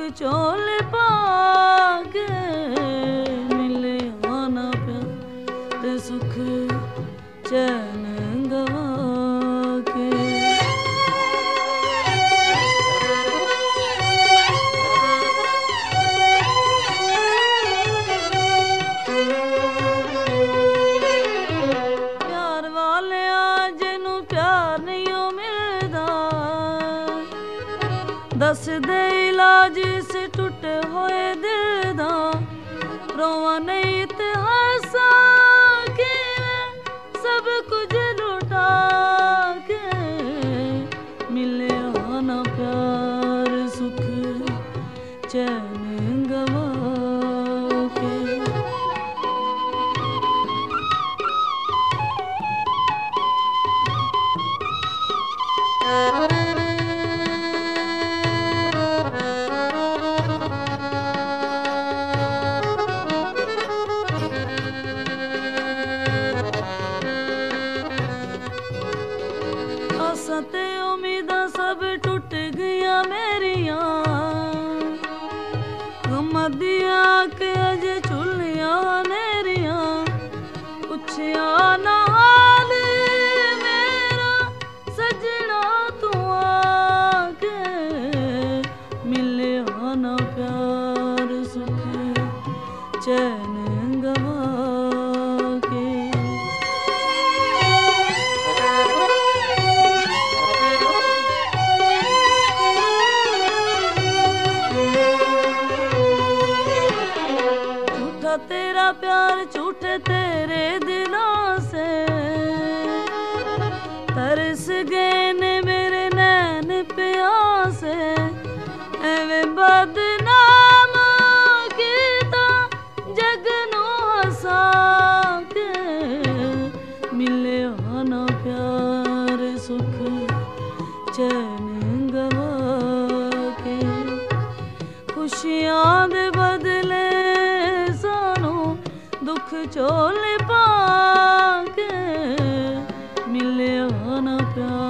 चोल पाके मिले आना प्यार सुख चैन गवा के। प्यार वाले जिन्नू प्यार नहीं मिलदा दस दे इलाज से टुटे होए दिल दा रोवा नहीं इतिहासा के सब कुछ लुटा के मिले आना प्यार सुख चैन गवा के। आसां ते उम्मीदां सब टुट गईयां मेरियां गमां दियां के अजे झुल्लियां नेरियां पुछया ना हाल मेरा सजना तू आके मिले आना प्यार सुख चैन गवा के। झूठा तेरा प्यार झूठे तेरे दिलों से तरस गए ने मेरे नैन प्यासे एवें बदनाम कीता जग नू हसा के मिले आना प्यार सुख चैन गवा के। खुशियां दे बदले सानू दुख झोल पाके मिले आना प्यार